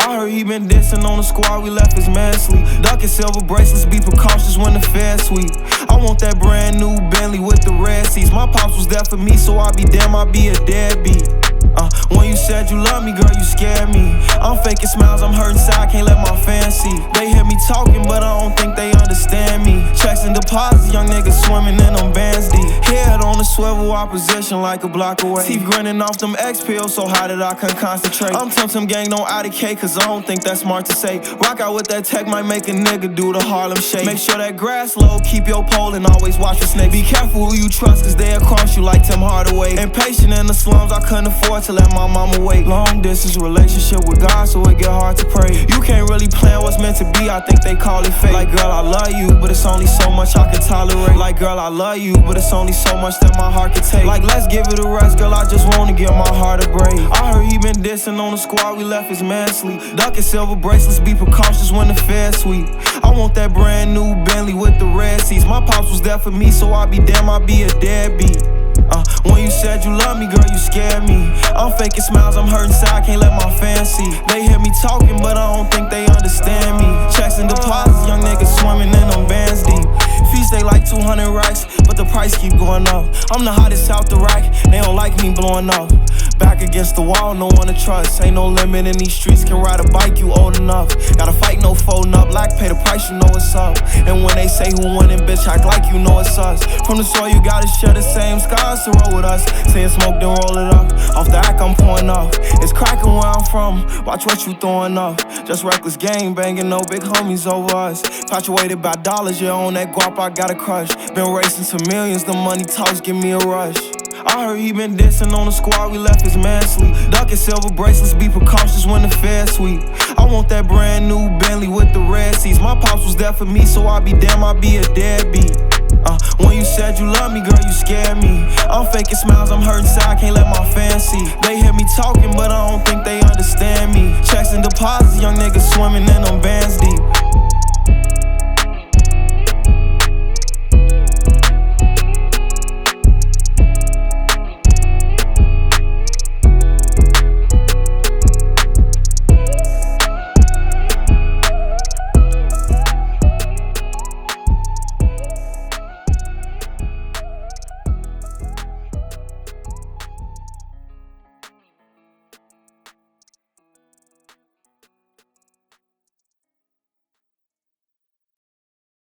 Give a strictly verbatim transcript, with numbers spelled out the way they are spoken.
I heard he been dissing on the squad, we left his man sleep. Ducking silver bracelets, be precautious when the fair sweep. I want that brand new Bentley with the red seats. My pops was there for me, so I be damn, I be a deadbeat. Uh, when you said you love me, girl, you scared me. I'm faking smiles, I'm hurting inside, can't let my fans see. They hear me talking, but I don't think they understand me. Checks and deposits, young niggas swimming in them bands deep. Head on the swivel, opposition like a block away. Teeth grinning off them X pills, so how did I can concentrate? I'm Tum Tum Gang, no I D K, cause I don't think that's smart to say. Rock out with that tech might make a nigga do the Harlem Shake. Make sure that grass low, keep your pole, and always watch the snake. Be careful who you trust, cause they'll cross you like Tim Hardaway. Impatient in the slums, I couldn't afford to let my mama wait. Long distance relationship with God, so it get hard to pray. You can't really plan what's meant to be, I think they call it fate. Like girl, I love you, but it's only so much I can tolerate. Like girl, I love you, but it's only so much that my heart can take. Like let's give it a rest, girl, I just wanna give my heart a break. I heard he been dissing on the squad, we left his man sleep. Ducking silver bracelets, be precautious when the fair sweep. I want that brand new Bentley with the red seats. My pops was there for me, so I be damn, I be a deadbeat. Uh, when you said you love me, girl, you scared me. I'm faking smiles, I'm hurting inside, can't let my fans see. They hear me talking, but I don't think they understand me. Checks and deposits, young niggas swimming in them bands deep. Fees stay like two hundred racks, but the price keep going up. I'm the hottest out the rack, they don't like me blowing up. Back against the wall, no one to trust. Ain't no limit in these streets, can ride a bike, you old enough. Gotta fight, no folding up, like pay the price, you know what's up. And when they say who winning, bitch, act like you know it's us. From the soil, you gotta share the same scars to roll with us. Saying smoke, then roll it up. Off the act, I'm pouring up. It's cracking where I'm from, watch what you throwing up. Just reckless game banging, no big homies over us. Infatuated by dollars, yeah, on that guap, I got a crush. Been racing to millions, the money talks give me a rush. I heard he been dissing on the squad, we left his man sleep. Ducking silver bracelets, be precautious when the fair sweep. I want that brand new Bentley with the red seats. My pops was there for me, so I be damn, I be a deadbeat. Uh, when you said you love me, girl, you scared me. I'm faking smiles, I'm hurting inside, can't let my fans see. They hear me talking, but I don't think they understand me. Checks and deposits, young niggas swimming in them bands deep.